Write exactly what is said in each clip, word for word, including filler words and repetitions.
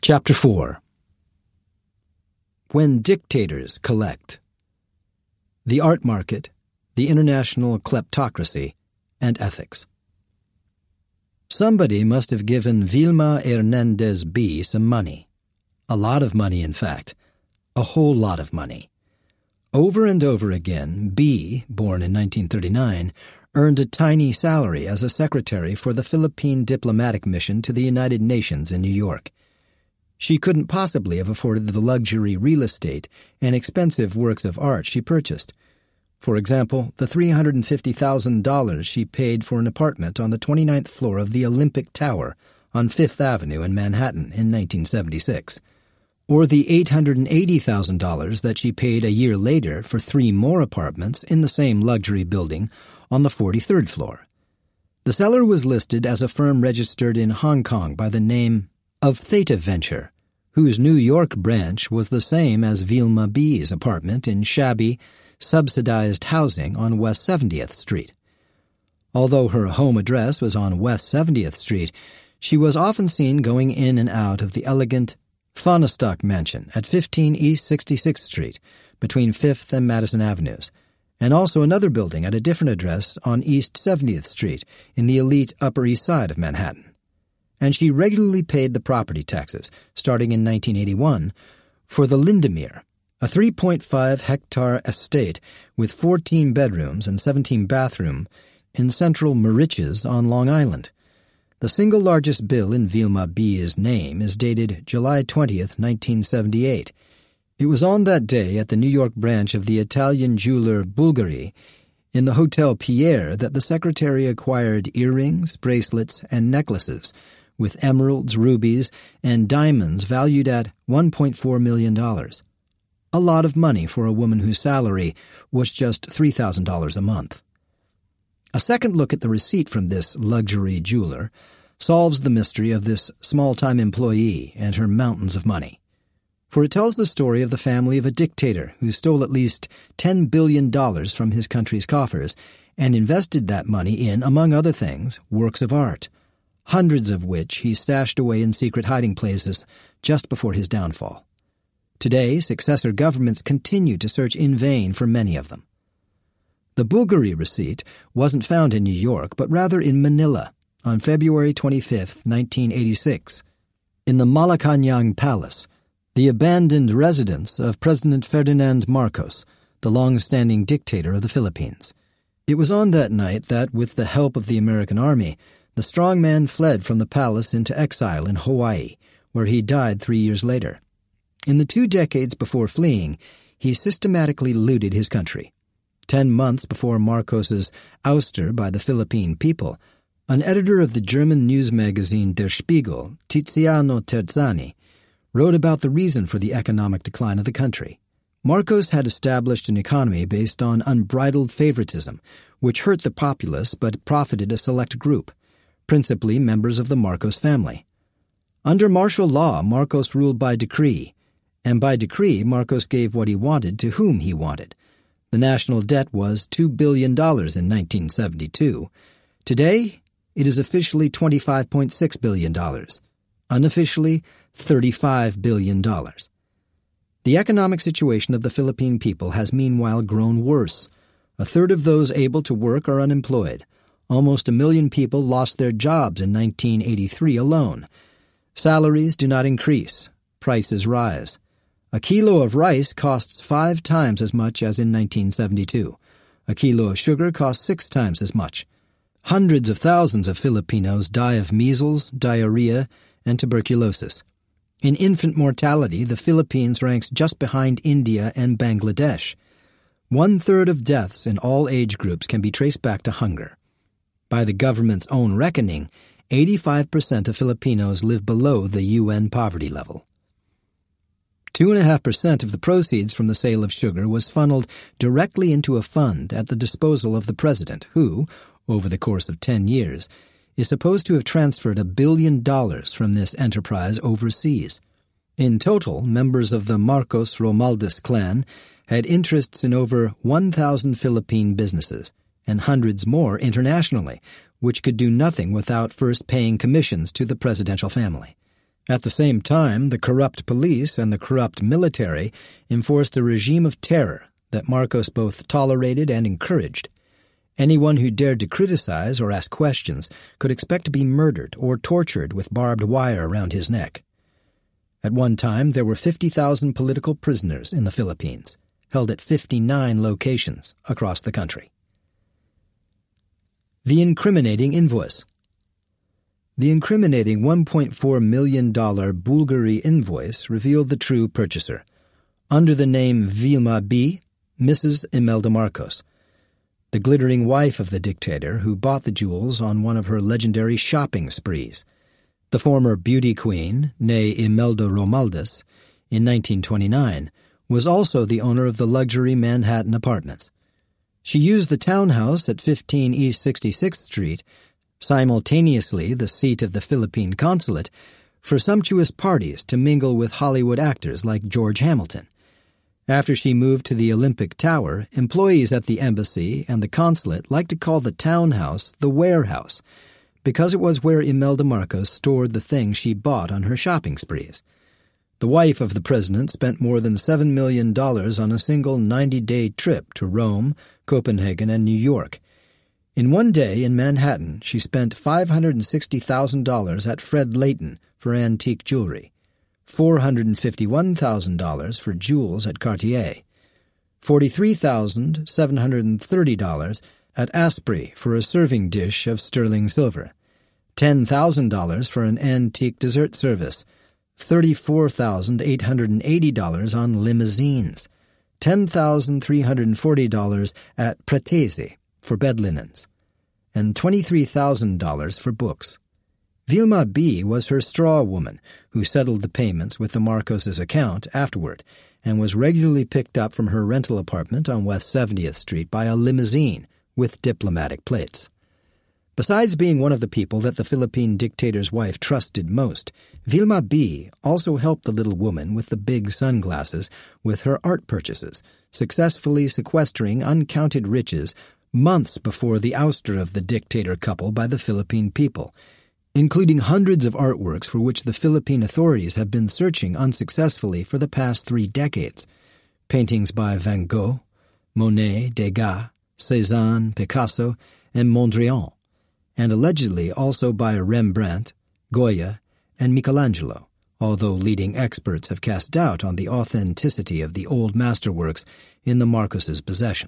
Chapter four. When Dictators Collect. The Art Market, the International Kleptocracy, and Ethics. Somebody must have given Vilma Hernandez B. some money. A lot of money, in fact. A whole lot of money. Over and over again, B., born in nineteen thirty-nine, earned a tiny salary as a secretary for the Philippine diplomatic mission to the United Nations in New York. She couldn't possibly have afforded the luxury real estate and expensive works of art she purchased. For example, the three hundred fifty thousand dollars she paid for an apartment on the twenty-ninth floor of the Olympic Tower on Fifth Avenue in Manhattan in nineteen seventy-six. Or the eight hundred eighty thousand dollars that she paid a year later for three more apartments in the same luxury building on the forty-third floor. The seller was listed as a firm registered in Hong Kong by the name of Theta Venture, whose New York branch was the same as Vilma B.'s apartment in shabby, subsidized housing on West seventieth Street. Although her home address was on West seventieth Street, she was often seen going in and out of the elegant Fahnestock Mansion at fifteen East sixty-sixth Street, between fifth and Madison Avenues, and also another building at a different address on East seventieth Street in the elite Upper East Side of Manhattan. And she regularly paid the property taxes, starting in nineteen eighty-one, for the Lindemeer, a three point five hectare estate with fourteen bedrooms and seventeen bathrooms in central Moriches on Long Island. The single largest bill in Vilma B.'s name is dated July twentieth, nineteen seventy-eight. It was on that day at the New York branch of the Italian jeweler Bulgari in the Hotel Pierre that the secretary acquired earrings, bracelets, and necklaces with emeralds, rubies, and diamonds valued at one point four million dollars. A lot of money for a woman whose salary was just three thousand dollars a month. A second look at the receipt from this luxury jeweler solves the mystery of this small-time employee and her mountains of money. For it tells the story of the family of a dictator who stole at least ten billion dollars from his country's coffers and invested that money in, among other things, works of art, hundreds of which he stashed away in secret hiding places just before his downfall. Today, successor governments continue to search in vain for many of them. The Bulgari receipt wasn't found in New York, but rather in Manila on February twenty-fifth, nineteen eighty-six, in the Malacañang Palace, the abandoned residence of President Ferdinand Marcos, the long-standing dictator of the Philippines. It was on that night that, with the help of the American army, the strong man fled from the palace into exile in Hawaii, where he died three years later. In the two decades before fleeing, he systematically looted his country. Ten months before Marcos's ouster by the Philippine people, an editor of the German news magazine Der Spiegel, Tiziano Terzani, wrote about the reason for the economic decline of the country. Marcos had established an economy based on unbridled favoritism, which hurt the populace but profited a select group, principally members of the Marcos family. Under martial law, Marcos ruled by decree, and by decree Marcos gave what he wanted to whom he wanted. The national debt was two billion dollars in nineteen seventy-two. Today, it is officially twenty-five point six billion dollars. Unofficially, thirty-five billion dollars. The economic situation of the Philippine people has meanwhile grown worse. A third of those able to work are unemployed. Almost a million people lost their jobs in nineteen eighty-three alone. Salaries do not increase. Prices rise. A kilo of rice costs five times as much as in nineteen seventy-two. A kilo of sugar costs six times as much. Hundreds of thousands of Filipinos die of measles, diarrhea, and tuberculosis. In infant mortality, the Philippines ranks just behind India and Bangladesh. One-third of deaths in all age groups can be traced back to hunger. By the government's own reckoning, eighty-five percent of Filipinos live below the U N poverty level. Two and a half percent of the proceeds from the sale of sugar was funneled directly into a fund at the disposal of the president, who, over the course of ten years, is supposed to have transferred a billion dollars from this enterprise overseas. In total, members of the Marcos Romualdez clan had interests in over one thousand Philippine businesses, and hundreds more internationally, which could do nothing without first paying commissions to the presidential family. At the same time, the corrupt police and the corrupt military enforced a regime of terror that Marcos both tolerated and encouraged. Anyone who dared to criticize or ask questions could expect to be murdered or tortured with barbed wire around his neck. At one time, there were fifty thousand political prisoners in the Philippines, held at fifty-nine locations across the country. The incriminating invoice. The incriminating one point four million dollars Bulgari invoice revealed the true purchaser. Under the name Vilma B., Missus Imelda Marcos, the glittering wife of the dictator who bought the jewels on one of her legendary shopping sprees. The former beauty queen, née Imelda Romualdez, in nineteen twenty-nine, was also the owner of the luxury Manhattan apartments. She used the townhouse at fifteen East sixty-sixth Street, simultaneously the seat of the Philippine consulate, for sumptuous parties to mingle with Hollywood actors like George Hamilton. After she moved to the Olympic Tower, employees at the embassy and the consulate liked to call the townhouse the warehouse, because it was where Imelda Marcos stored the things she bought on her shopping sprees. The wife of the president spent more than seven million dollars on a single ninety-day trip to Rome, Copenhagen, and New York. In one day in Manhattan, she spent five hundred sixty thousand dollars at Fred Leighton for antique jewelry, four hundred fifty-one thousand dollars for jewels at Cartier, forty-three thousand seven hundred thirty dollars at Asprey for a serving dish of sterling silver, ten thousand dollars for an antique dessert service, thirty-four thousand eight hundred eighty dollars on limousines, ten thousand three hundred forty dollars at Pratese for bed linens, and twenty-three thousand dollars for books. Vilma B. was her straw woman, who settled the payments with the Marcoses' account afterward, and was regularly picked up from her rental apartment on West seventieth Street by a limousine with diplomatic plates. Besides being one of the people that the Philippine dictator's wife trusted most, Vilma B. also helped the little woman with the big sunglasses with her art purchases, successfully sequestering uncounted riches months before the ouster of the dictator couple by the Philippine people, including hundreds of artworks for which the Philippine authorities have been searching unsuccessfully for the past three decades. Paintings by Van Gogh, Monet, Degas, Cézanne, Picasso, and Mondrian, and allegedly also by Rembrandt, Goya, and Michelangelo, although leading experts have cast doubt on the authenticity of the old masterworks in the Marcoses' possession.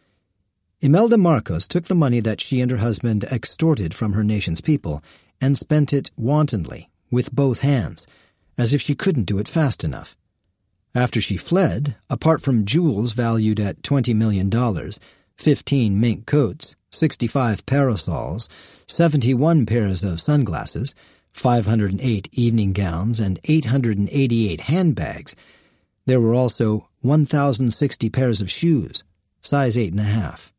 Imelda Marcos took the money that she and her husband extorted from her nation's people and spent it wantonly, with both hands, as if she couldn't do it fast enough. After she fled, apart from jewels valued at twenty million dollars, fifteen mink coats, sixty-five parasols, seventy-one pairs of sunglasses, five hundred eight evening gowns, and eight hundred eighty-eight handbags, there were also one thousand sixty pairs of shoes, size eight and a half.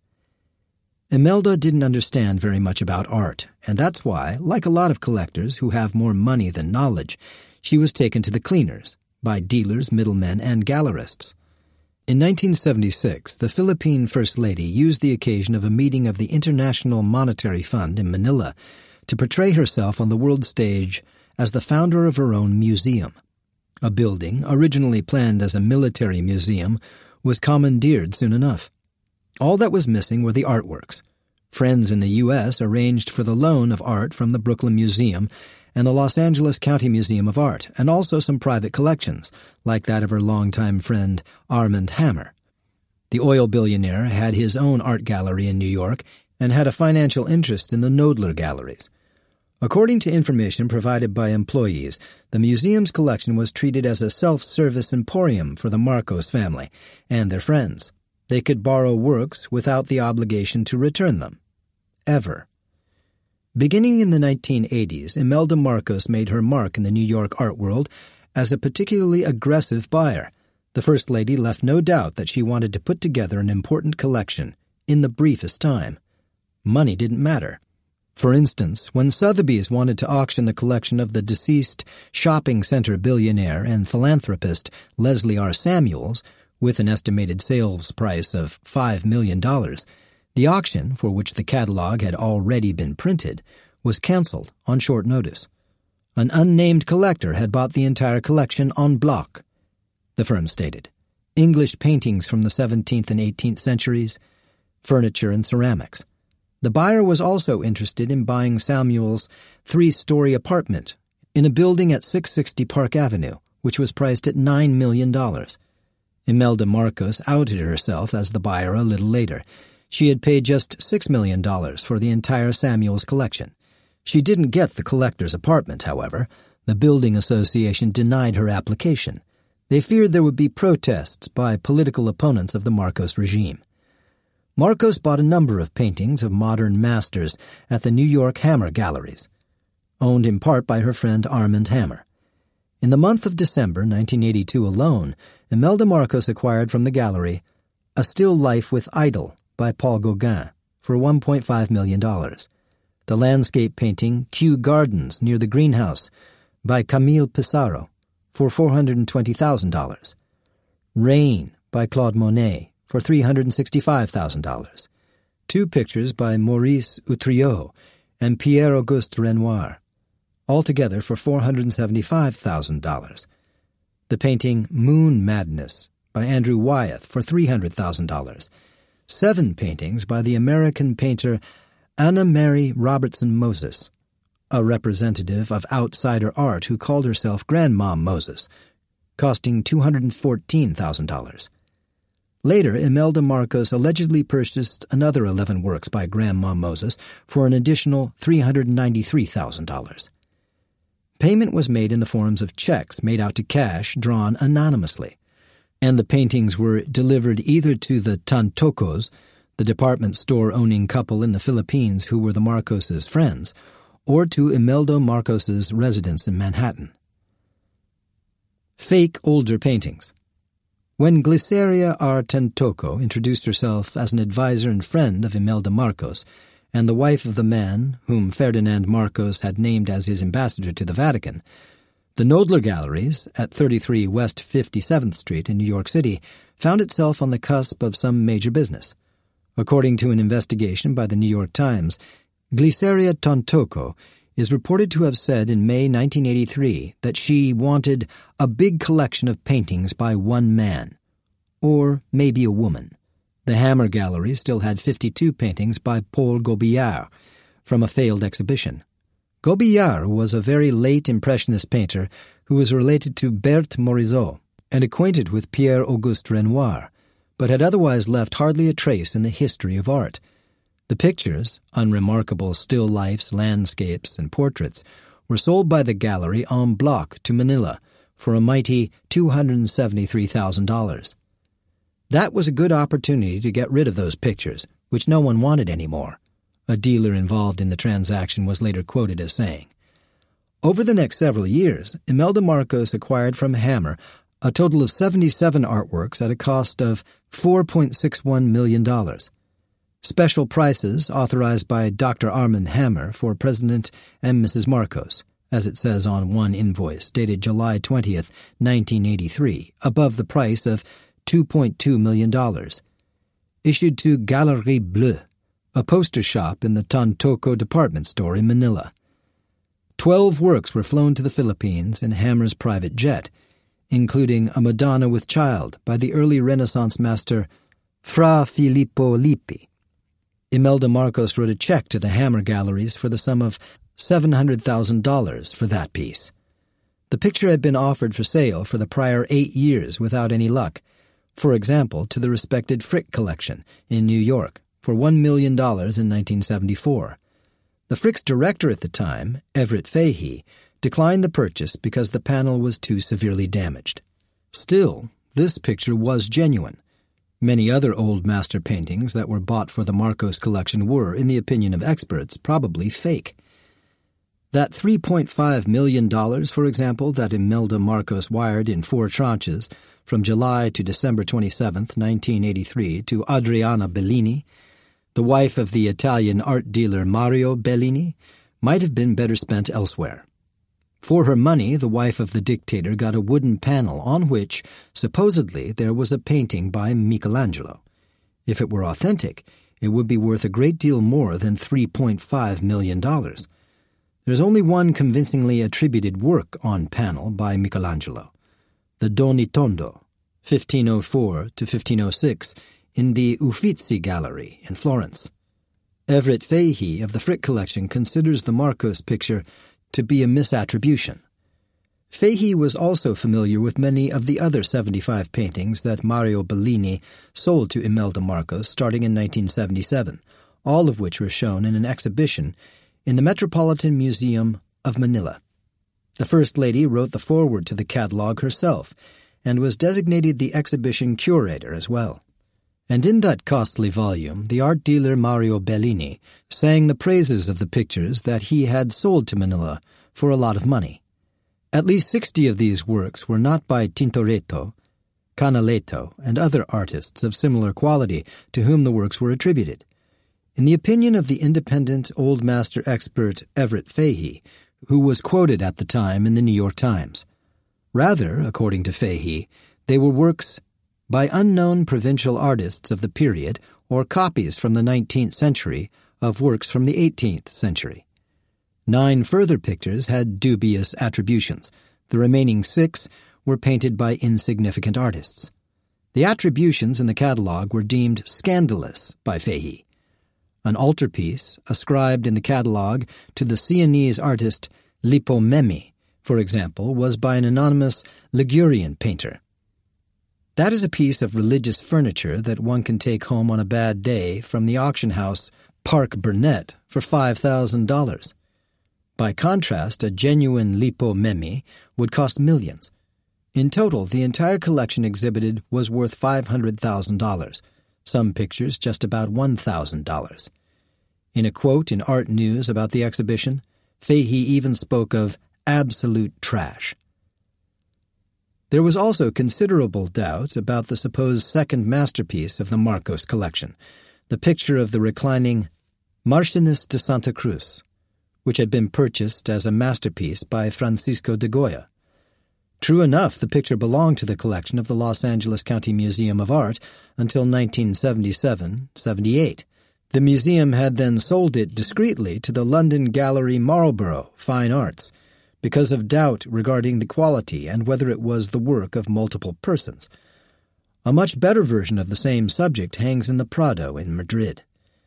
Imelda didn't understand very much about art, and that's why, like a lot of collectors who have more money than knowledge, she was taken to the cleaners by dealers, middlemen, and gallerists. In nineteen seventy-six, the Philippine First Lady used the occasion of a meeting of the International Monetary Fund in Manila to portray herself on the world stage as the founder of her own museum. A building, originally planned as a military museum, was commandeered soon enough. All that was missing were the artworks. Friends in the U S arranged for the loan of art from the Brooklyn Museum and the Los Angeles County Museum of Art, and also some private collections, like that of her longtime friend Armand Hammer. The oil billionaire had his own art gallery in New York and had a financial interest in the Knoedler galleries. According to information provided by employees, the museum's collection was treated as a self-service emporium for the Marcos family and their friends. They could borrow works without the obligation to return them. Ever. Beginning in the nineteen eighties, Imelda Marcos made her mark in the New York art world as a particularly aggressive buyer. The First Lady left no doubt that she wanted to put together an important collection in the briefest time. Money didn't matter. For instance, when Sotheby's wanted to auction the collection of the deceased shopping center billionaire and philanthropist Leslie R. Samuels, with an estimated sales price of five million dollars, the auction, for which the catalog had already been printed, was canceled on short notice. An unnamed collector had bought the entire collection en bloc, the firm stated. English paintings from the seventeenth and eighteenth centuries, furniture and ceramics. The buyer was also interested in buying Samuel's three-story apartment in a building at six sixty Park Avenue, which was priced at nine million dollars. Imelda Marcos outed herself as the buyer a little later. She had paid just six million dollars for the entire Samuel's collection. She didn't get the collector's apartment, however. The building association denied her application. They feared there would be protests by political opponents of the Marcos regime. Marcos bought a number of paintings of modern masters at the New York Hammer Galleries, owned in part by her friend Armand Hammer. In the month of December nineteen eighty-two alone, Imelda Marcos acquired from the gallery A Still Life with Idol by Paul Gauguin for one point five million dollars, the landscape painting Kew Gardens near the Greenhouse by Camille Pissarro for four hundred twenty thousand dollars, Rain by Claude Monet for three hundred sixty-five thousand dollars, two pictures by Maurice Utrillo and Pierre-Auguste Renoir, altogether for four hundred seventy-five thousand dollars, the painting Moon Madness by Andrew Wyeth for three hundred thousand dollars, seven paintings by the American painter Anna Mary Robertson Moses, a representative of outsider art who called herself Grandma Moses, costing two hundred fourteen thousand dollars. Later, Imelda Marcos allegedly purchased another eleven works by Grandma Moses for an additional three hundred ninety-three thousand dollars. Payment was made in the forms of checks made out to cash drawn anonymously, and the paintings were delivered either to the Tantocos, the department store-owning couple in the Philippines who were the Marcoses' friends, or to Imelda Marcos' residence in Manhattan. Fake older paintings. When Glyceria R. Tantoco introduced herself as an advisor and friend of Imelda Marcos, and the wife of the man whom Ferdinand Marcos had named as his ambassador to the Vatican, the Knoedler Galleries at thirty-three West fifty-seventh Street in New York City found itself on the cusp of some major business. According to an investigation by the New York Times, Glyceria Tantoco is reported to have said in May nineteen eighty-three that she wanted a big collection of paintings by one man, or maybe a woman. The Hammer Gallery still had fifty-two paintings by Paul Gobillard from a failed exhibition. Gobillard was a very late Impressionist painter who was related to Berthe Morisot and acquainted with Pierre-Auguste Renoir, but had otherwise left hardly a trace in the history of art. The pictures, unremarkable still lifes, landscapes, and portraits, were sold by the gallery en bloc to Manila for a mighty two hundred seventy-three thousand dollars. That was a good opportunity to get rid of those pictures, which no one wanted anymore, a dealer involved in the transaction was later quoted as saying. Over the next several years, Imelda Marcos acquired from Hammer a total of seventy-seven artworks at a cost of four point six one million dollars. Special prices authorized by Doctor Armand Hammer for President and Missus Marcos, as it says on one invoice dated July twentieth, nineteen eighty-three, above the price of two point two million dollars. Issued to Galerie Bleue, a poster shop in the Tantoco department store in Manila. Twelve works were flown to the Philippines in Hammer's private jet, including a Madonna with Child by the early Renaissance master Fra Filippo Lippi. Imelda Marcos wrote a check to the Hammer Galleries for the sum of seven hundred thousand dollars for that piece. The picture had been offered for sale for the prior eight years without any luck, for example, to the respected Frick Collection in New York for one million dollars in nineteen seventy-four. The Frick's director at the time, Everett Fahey, declined the purchase because the panel was too severely damaged. Still, this picture was genuine. Many other old master paintings that were bought for the Marcos collection were, in the opinion of experts, probably fake. That three point five million dollars, for example, that Imelda Marcos wired in four tranches from July to December twenty-seventh, nineteen eighty-three, to Adriana Bellini, the wife of the Italian art dealer Mario Bellini, might have been better spent elsewhere. For her money, the wife of the dictator got a wooden panel on which, supposedly, there was a painting by Michelangelo. If it were authentic, it would be worth a great deal more than three point five million dollars. There's only one convincingly attributed work on panel by Michelangelo, the Doni Tondo, fifteen oh four to fifteen oh six, in the Uffizi Gallery in Florence. Everett Fahey of the Frick Collection considers the Marcos picture to be a misattribution. Fahey was also familiar with many of the other seventy-five paintings that Mario Bellini sold to Imelda Marcos starting in nineteen seventy-seven, all of which were shown in an exhibition in the Metropolitan Museum of Manila. The First Lady wrote the foreword to the catalog herself and was designated the exhibition curator as well. And in that costly volume, the art dealer Mario Bellini sang the praises of the pictures that he had sold to Manila for a lot of money. At least sixty of these works were not by Tintoretto, Canaletto, and other artists of similar quality to whom the works were attributed. In the opinion of the independent Old Master expert Everett Fahey, who was quoted at the time in the New York Times. Rather, according to Fahey, they were works by unknown provincial artists of the period or copies from the nineteenth century of works from the eighteenth century. Nine further pictures had dubious attributions. The remaining six were painted by insignificant artists. The attributions in the catalogue were deemed scandalous by Fahey. An altarpiece, ascribed in the catalogue to the Sienese artist Lippo Memmi, for example, was by an anonymous Ligurian painter. That is a piece of religious furniture that one can take home on a bad day from the auction house Park Burnett for five thousand dollars. By contrast, a genuine Lippo Memmi would cost millions. In total, the entire collection exhibited was worth five hundred thousand dollars, some pictures just about one thousand dollars. In a quote in Art News about the exhibition, Fahey even spoke of absolute trash. There was also considerable doubt about the supposed second masterpiece of the Marcos collection, the picture of the reclining Marchioness de Santa Cruz, which had been purchased as a masterpiece by Francisco de Goya. True enough, the picture belonged to the collection of the Los Angeles County Museum of Art until nineteen seventy-seven seventy-eight. The museum had then sold it discreetly to the London Gallery Marlborough Fine Arts because of doubt regarding the quality and whether it was the work of multiple persons. A much better version of the same subject hangs in the Prado in Madrid.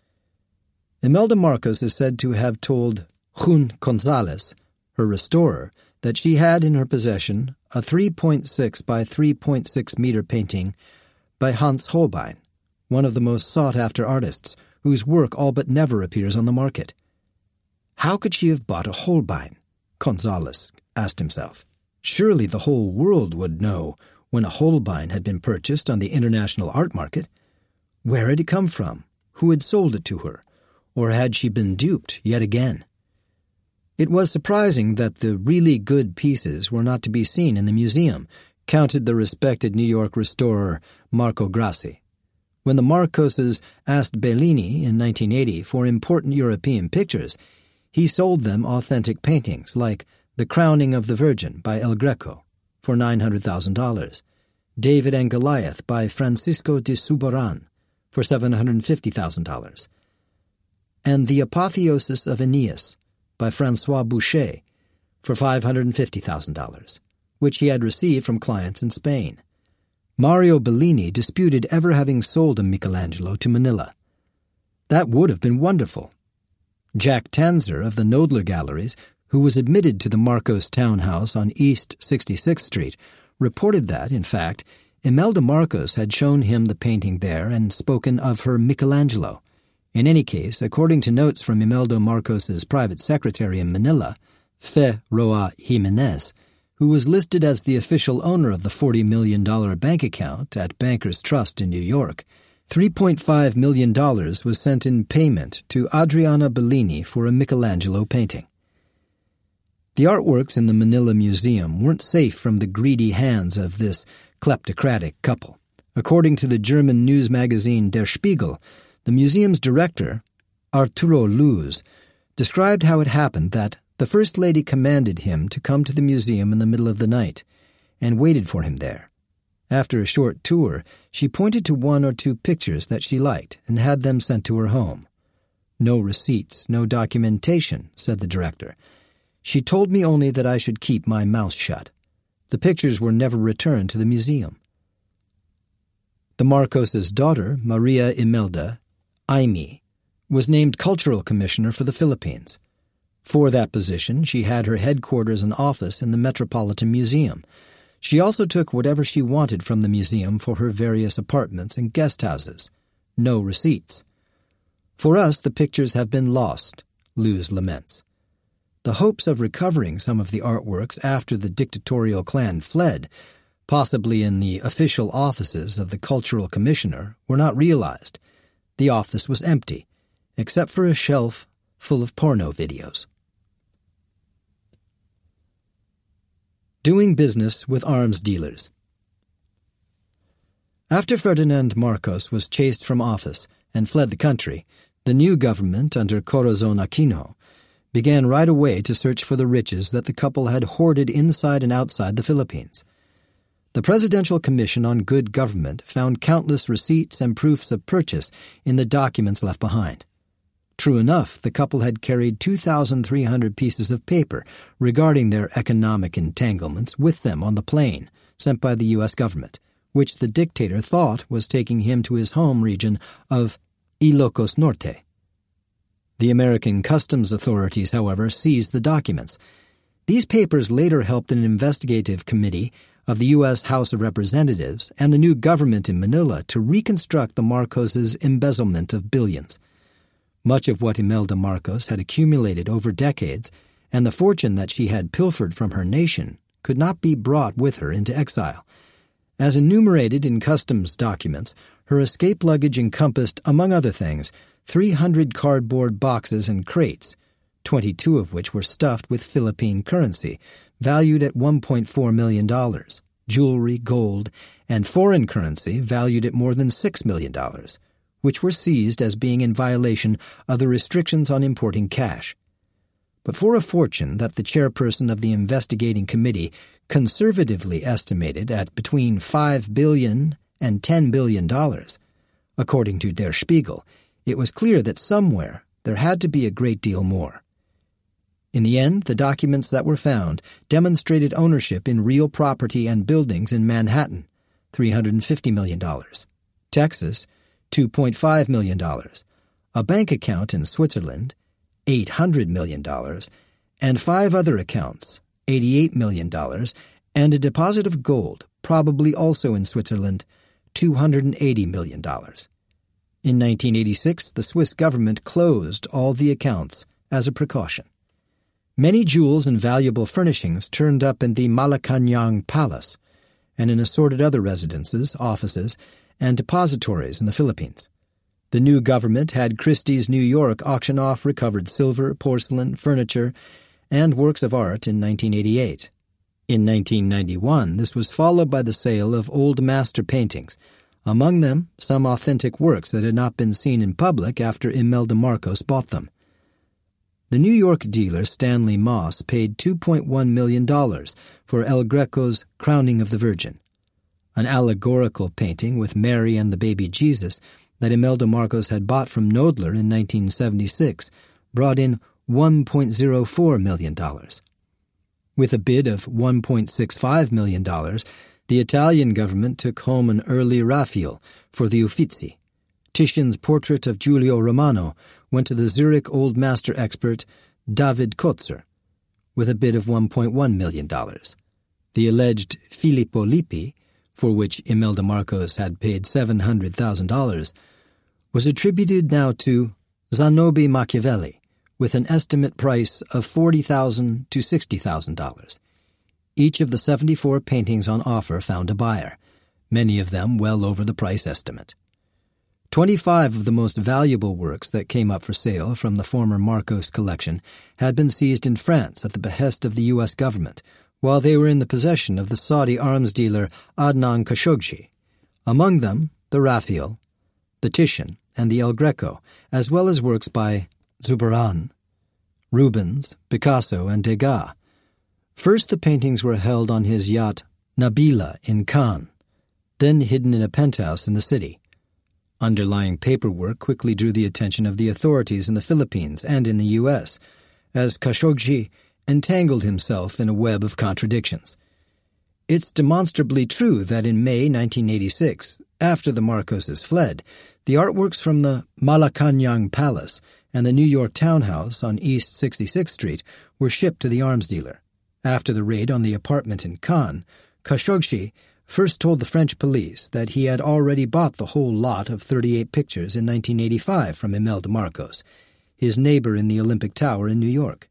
Imelda Marcos is said to have told Jun Gonzalez, her restorer, that she had in her possession a three point six by three point six meter painting by Hans Holbein, one of the most sought-after artists, whose work all but never appears on the market. How could she have bought a Holbein? Gonzalez asked himself. Surely the whole world would know when a Holbein had been purchased on the international art market. Where had it come from? Who had sold it to her? Or had she been duped yet again? It was surprising that the really good pieces were not to be seen in the museum, counted the respected New York restorer Marco Grassi. When the Marcoses asked Bellini in nineteen eighty for important European pictures, he sold them authentic paintings like The Crowning of the Virgin by El Greco for nine hundred thousand dollars, David and Goliath by Francisco de Suboran for seven hundred fifty thousand dollars, and The Apotheosis of Aeneas by Francois Boucher for five hundred fifty thousand dollars, which he had received from clients in Spain. Mario Bellini disputed ever having sold a Michelangelo to Manila. That would have been wonderful. Jack Tanzer of the Knoedler Galleries, who was admitted to the Marcos townhouse on East sixty-sixth Street, reported that, in fact, Imelda Marcos had shown him the painting there and spoken of her Michelangelo. In any case, according to notes from Imelda Marcos's private secretary in Manila, Fe Roa Jimenez, who was listed as the official owner of the forty million dollars bank account at Bankers Trust in New York, three point five million dollars was sent in payment to Adriana Bellini for a Michelangelo painting. The artworks in the Manila Museum weren't safe from the greedy hands of this kleptocratic couple. According to the German news magazine Der Spiegel, the museum's director, Arturo Luz, described how it happened that the First Lady commanded him to come to the museum in the middle of the night and waited for him there. After a short tour, she pointed to one or two pictures that she liked and had them sent to her home. No receipts, no documentation, said the director. She told me only that I should keep my mouth shut. The pictures were never returned to the museum. The Marcoses' daughter, Maria Imelda, Aimee, was named Cultural Commissioner for the Philippines. For that position, she had her headquarters and office in the Metropolitan Museum. She also took whatever she wanted from the museum for her various apartments and guest houses. No receipts. For us, the pictures have been lost, Luz laments. The hopes of recovering some of the artworks after the dictatorial clan fled, possibly in the official offices of the Cultural Commissioner, were not realized. The office was empty, except for a shelf full of porno videos. Doing business with arms dealers. After Ferdinand Marcos was chased from office and fled the country, the new government under Corazon Aquino began right away to search for the riches that the couple had hoarded inside and outside the Philippines. The Presidential Commission on Good Government found countless receipts and proofs of purchase in the documents left behind. True enough, the couple had carried two thousand three hundred pieces of paper regarding their economic entanglements with them on the plane sent by the U S government, which the dictator thought was taking him to his home region of Ilocos Norte. The American customs authorities, however, seized the documents. These papers later helped an investigative committee of the U S House of Representatives and the new government in Manila to reconstruct the Marcoses' embezzlement of billions. Much of what Imelda Marcos had accumulated over decades and the fortune that she had pilfered from her nation could not be brought with her into exile. As enumerated in customs documents, her escape luggage encompassed, among other things, three hundred cardboard boxes and crates, twenty-two of which were stuffed with Philippine currency, valued at one point four million dollars, jewelry, gold, and foreign currency valued at more than six million dollars, which were seized as being in violation of the restrictions on importing cash. But for a fortune that the chairperson of the investigating committee conservatively estimated at between five billion dollars and ten billion dollars, according to Der Spiegel, it was clear that somewhere there had to be a great deal more. In the end, the documents that were found demonstrated ownership in real property and buildings in Manhattan, three hundred fifty million dollars, Texas, two point five million dollars, a bank account in Switzerland, eight hundred million dollars, and five other accounts, eighty-eight million dollars, and a deposit of gold, probably also in Switzerland, two hundred eighty million dollars. In nineteen eighty-six, the Swiss government closed all the accounts as a precaution. Many jewels and valuable furnishings turned up in the Malacañang Palace and in assorted other residences, offices, and depositories in the Philippines. The new government had Christie's New York auction off recovered silver, porcelain, furniture, and works of art in nineteen eighty-eight. In nineteen ninety-one, this was followed by the sale of old master paintings, among them some authentic works that had not been seen in public after Imelda Marcos bought them. The New York dealer Stanley Moss paid two point one million dollars for El Greco's Crowning of the Virgin, an allegorical painting with Mary and the baby Jesus that Imelda Marcos had bought from Knoedler in nineteen seventy-six, brought in one point zero four million dollars. With a bid of one point six five million dollars, the Italian government took home an early Raphael for the Uffizi. Titian's portrait of Giulio Romano went to the Zurich Old Master expert David Kotzer, with a bid of one point one million dollars. The alleged Filippo Lippi, for which Imelda Marcos had paid seven hundred thousand dollars, was attributed now to Zanobi Machiavelli, with an estimate price of forty thousand dollars to sixty thousand dollars. Each of the seventy-four paintings on offer found a buyer, many of them well over the price estimate. Twenty-five of the most valuable works that came up for sale from the former Marcos collection had been seized in France at the behest of the U S government, while they were in the possession of the Saudi arms dealer Adnan Khashoggi. Among them, the Raphael, the Titian, and the El Greco, as well as works by Zurbarán, Rubens, Picasso, and Degas. First, the paintings were held on his yacht Nabila in Cannes, then hidden in a penthouse in the city. Underlying paperwork quickly drew the attention of the authorities in the Philippines and in the U S, as Khashoggi entangled himself in a web of contradictions. It's demonstrably true that in May nineteen eighty-six, after the Marcoses fled, the artworks from the Malacañang Palace and the New York townhouse on East sixty-sixth Street were shipped to the arms dealer. After the raid on the apartment in Cannes, Khashoggi first told the French police that he had already bought the whole lot of thirty-eight pictures in nineteen eighty-five from Imelda Marcos, his neighbor in the Olympic Tower in New York.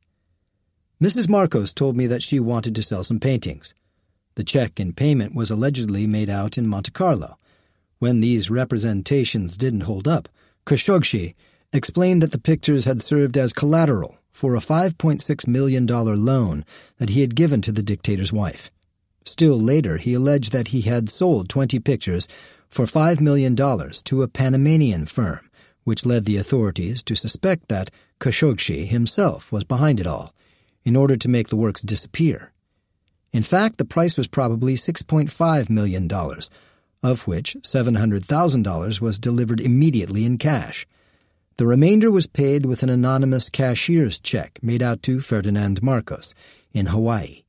Missus Marcos told me that she wanted to sell some paintings. The check in payment was allegedly made out in Monte Carlo. When these representations didn't hold up, Khashoggi explained that the pictures had served as collateral for a five point six million dollars loan that he had given to the dictator's wife. Still later, he alleged that he had sold twenty pictures for five million dollars to a Panamanian firm, which led the authorities to suspect that Khashoggi himself was behind it all, in order to make the works disappear. In fact, the price was probably six point five million dollars, of which seven hundred thousand dollars was delivered immediately in cash. The remainder was paid with an anonymous cashier's check made out to Ferdinand Marcos in Hawaii.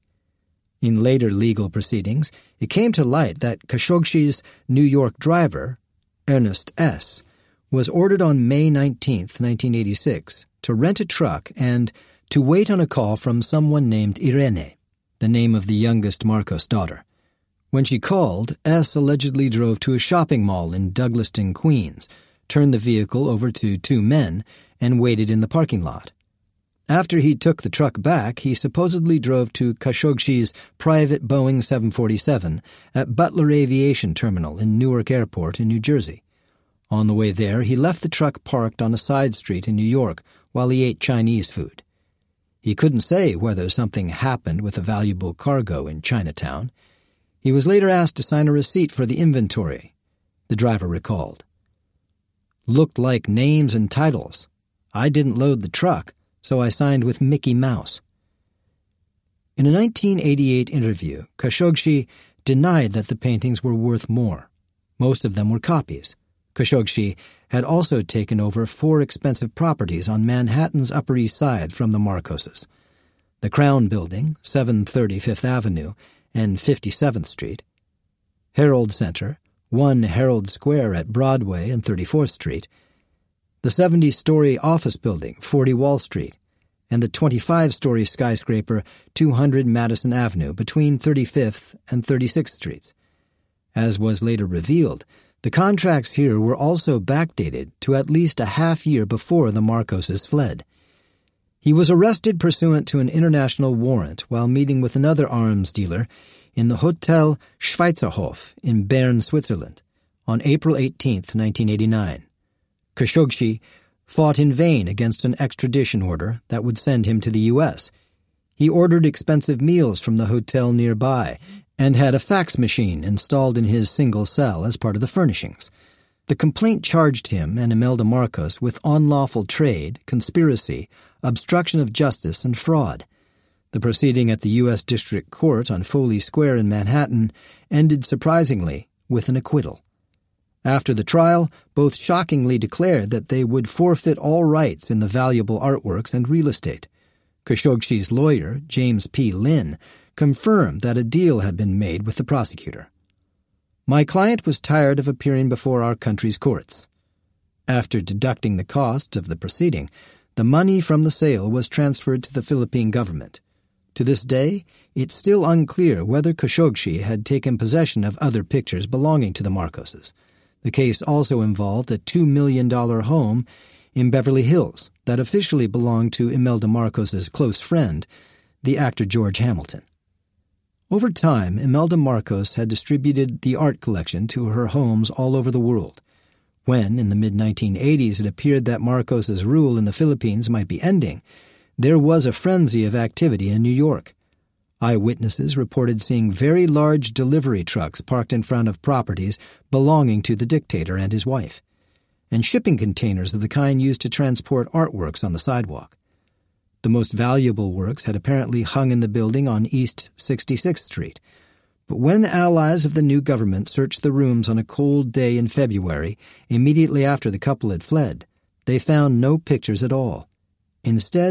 In later legal proceedings, it came to light that Khashoggi's New York driver, Ernest S., was ordered on May nineteenth, nineteen eighty-six, to rent a truck and to wait on a call from someone named Irene, the name of the youngest Marcos daughter. When she called, S. allegedly drove to a shopping mall in Douglaston, Queens, turned the vehicle over to two men, and waited in the parking lot. After he took the truck back, he supposedly drove to Khashoggi's private Boeing seven forty-seven at Butler Aviation Terminal in Newark Airport in New Jersey. On the way there, he left the truck parked on a side street in New York while he ate Chinese food. He couldn't say whether something happened with a valuable cargo in Chinatown. He was later asked to sign a receipt for the inventory. The driver recalled. Looked like names and titles. I didn't load the truck, so I signed with Mickey Mouse. In a nineteen eighty-eight interview, Khashoggi denied that the paintings were worth more. Most of them were copies. Khashoggi had also taken over four expensive properties on Manhattan's Upper East Side from the Marcoses: the Crown Building, seven thirty Fifth Avenue and fifty-seventh Street, Herald Center, one Herald Square at Broadway and thirty-fourth Street, the seventy-story office building, forty Wall Street, and the twenty-five-story skyscraper, two hundred Madison Avenue, between thirty-fifth and thirty-sixth Streets. As was later revealed, the contracts here were also backdated to at least a half year before the Marcoses fled. He was arrested pursuant to an international warrant while meeting with another arms dealer in the Hotel Schweizerhof in Bern, Switzerland, on April eighteenth, nineteen eighty-nine. Khashoggi fought in vain against an extradition order that would send him to the U S. He ordered expensive meals from the hotel nearby and had a fax machine installed in his single cell as part of the furnishings. The complaint charged him and Imelda Marcos with unlawful trade, conspiracy, obstruction of justice, and fraud. The proceeding at the U S District Court on Foley Square in Manhattan ended surprisingly with an acquittal. After the trial, both shockingly declared that they would forfeit all rights in the valuable artworks and real estate. Khashoggi's lawyer, James P. Lynn, confirmed that a deal had been made with the prosecutor. My client was tired of appearing before our country's courts. After deducting the cost of the proceeding, the money from the sale was transferred to the Philippine government. To this day, it's still unclear whether Khashoggi had taken possession of other pictures belonging to the Marcoses. The case also involved a two million dollars home in Beverly Hills that officially belonged to Imelda Marcos's close friend, the actor George Hamilton. Over time, Imelda Marcos had distributed the art collection to her homes all over the world. When, in the mid nineteen eighties, it appeared that Marcos's rule in the Philippines might be ending, there was a frenzy of activity in New York. Eyewitnesses reported seeing very large delivery trucks parked in front of properties belonging to the dictator and his wife, and shipping containers of the kind used to transport artworks on the sidewalk. The most valuable works had apparently hung in the building on East sixty-sixth Street, but when allies of the new government searched the rooms on a cold day in February, immediately after the couple had fled, they found no pictures at all. Instead,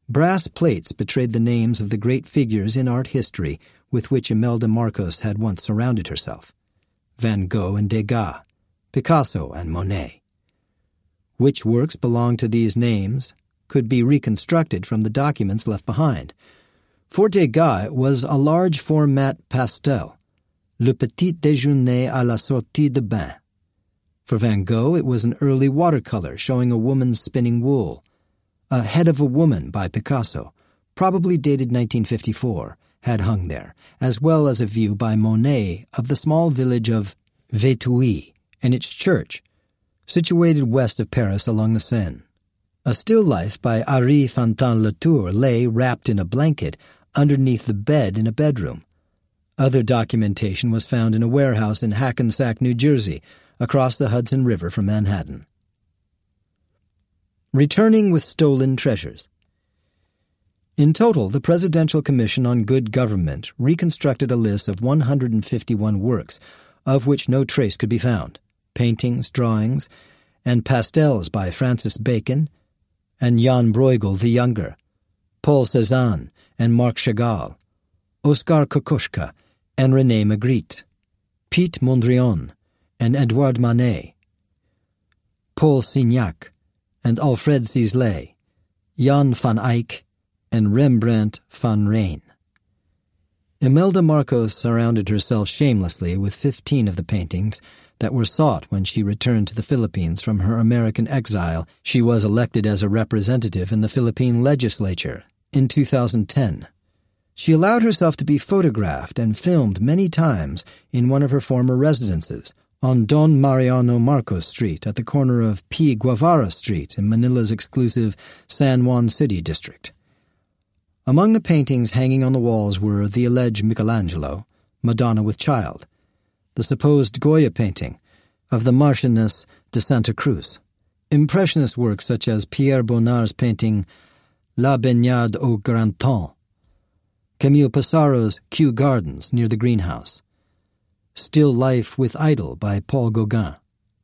Brass plates betrayed the names of the great figures in art history with which Imelda Marcos had once surrounded herself: Van Gogh and Degas, Picasso and Monet. Which works belonged to these names could be reconstructed from the documents left behind. For Degas, it was a large-format pastel, Le Petit Déjeuner à la sortie de bain. For Van Gogh, it was an early watercolor showing a woman spinning wool. A Head of a Woman by Picasso, probably dated nineteen fifty-four, had hung there, as well as a view by Monet of the small village of Vétouilles and its church, situated west of Paris along the Seine. A still life by Henri Fantin-Latour lay wrapped in a blanket underneath the bed in a bedroom. Other documentation was found in a warehouse in Hackensack, New Jersey, across the Hudson River from Manhattan. Returning with stolen treasures. In total, the Presidential Commission on Good Government reconstructed a list of one hundred fifty-one works, of which no trace could be found: paintings, drawings, and pastels by Francis Bacon and Jan Bruegel the Younger, Paul Cézanne and Marc Chagall, Oskar Kokoschka and René Magritte, Piet Mondrian and Edouard Manet, Paul Signac and Alfred Sisley, Jan van Eyck and Rembrandt van Rijn. Imelda Marcos surrounded herself shamelessly with fifteen of the paintings that were sought when she returned to the Philippines from her American exile. She was elected as a representative in the Philippine legislature in two thousand ten. She allowed herself to be photographed and filmed many times in one of her former residences, on Don Mariano Marcos Street at the corner of P. Guevara Street in Manila's exclusive San Juan City district. Among the paintings hanging on the walls were the alleged Michelangelo, Madonna with Child, the supposed Goya painting of the Marchioness de Santa Cruz, Impressionist works such as Pierre Bonnard's painting La Baignade au Grand Temps, Camille Pissarro's Kew Gardens near the greenhouse, Still Life with Idol by Paul Gauguin,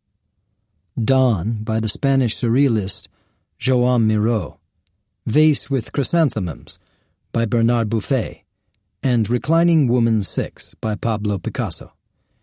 Dawn by the Spanish surrealist Joan Miró, Vase with Chrysanthemums by Bernard Buffet, and Reclining Woman six by Pablo Picasso.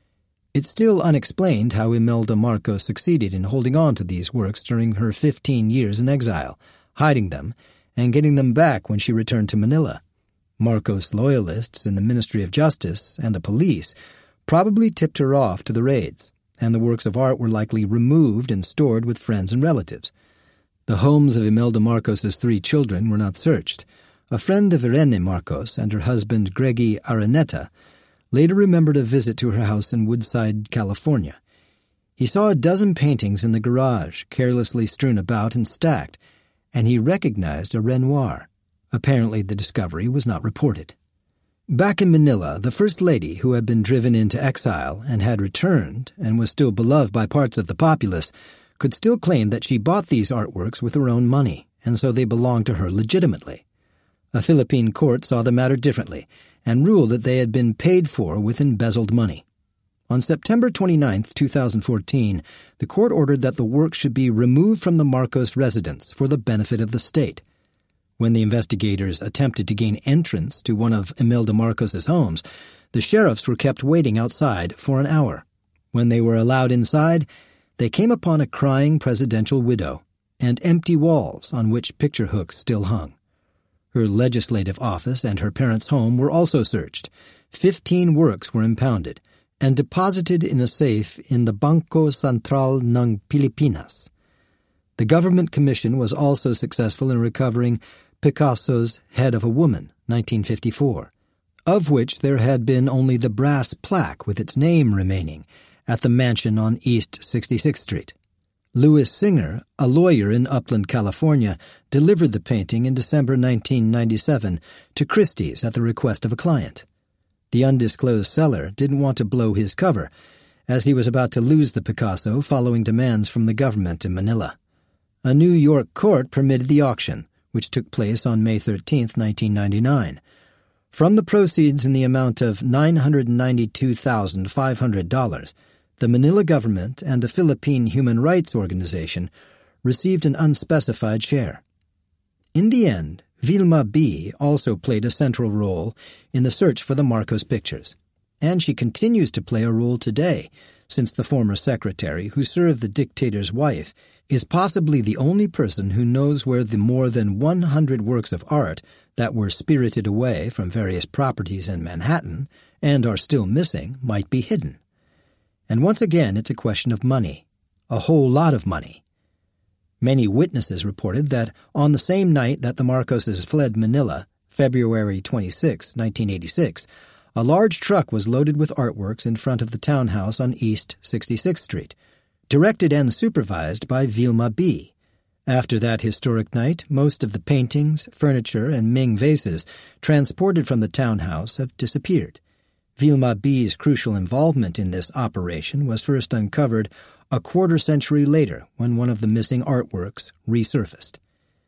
It's still unexplained how Imelda Marcos succeeded in holding on to these works during her fifteen years in exile, hiding them, and getting them back when she returned to Manila. Marcos loyalists in the Ministry of Justice and the police probably tipped her off to the raids, and the works of art were likely removed and stored with friends and relatives. The homes of Imelda Marcos's three children were not searched. A friend of Irene Marcos and her husband Greggy Araneta later remembered a visit to her house in Woodside, California. He saw a dozen paintings in the garage, carelessly strewn about and stacked, and he recognized a Renoir. Apparently the discovery was not reported. Back in Manila, the First Lady, who had been driven into exile and had returned and was still beloved by parts of the populace, could still claim that she bought these artworks with her own money, and so they belonged to her legitimately. A Philippine court saw the matter differently and ruled that they had been paid for with embezzled money. On September twenty-ninth, two thousand fourteen, the court ordered that the works should be removed from the Marcos residence for the benefit of the state. When the investigators attempted to gain entrance to one of Imelda Marcos's homes, the sheriffs were kept waiting outside for an hour. When they were allowed inside, they came upon a crying presidential widow and empty walls on which picture hooks still hung. Her legislative office and her parents' home were also searched. Fifteen works were impounded and deposited in a safe in the Bangko Sentral ng Pilipinas. The government commission was also successful in recovering Picasso's Head of a Woman, nineteen fifty-four, of which there had been only the brass plaque with its name remaining at the mansion on East sixty-sixth Street. Louis Singer, a lawyer in Upland, California, delivered the painting in December nineteen ninety-seven to Christie's at the request of a client. The undisclosed seller didn't want to blow his cover, as he was about to lose the Picasso following demands from the government in Manila. A New York court permitted the auction, which took place on May thirteenth, nineteen ninety-nine. From the proceeds in the amount of nine hundred ninety-two thousand five hundred dollars, the Manila government and a Philippine human rights organization received an unspecified share. In the end, Vilma B. also played a central role in the search for the Marcos pictures, and she continues to play a role today, since the former secretary who served the dictator's wife is possibly the only person who knows where the more than one hundred works of art that were spirited away from various properties in Manhattan and are still missing might be hidden. And once again, it's a question of money, a whole lot of money. Many witnesses reported that on the same night that the Marcoses fled Manila, February twenty-sixth, nineteen eighty-six, a large truck was loaded with artworks in front of the townhouse on East sixty-sixth Street, directed and supervised by Vilma B. After that historic night, most of the paintings, furniture, and Ming vases transported from the townhouse have disappeared. Vilma B.'s crucial involvement in this operation was first uncovered a quarter century later when one of the missing artworks resurfaced.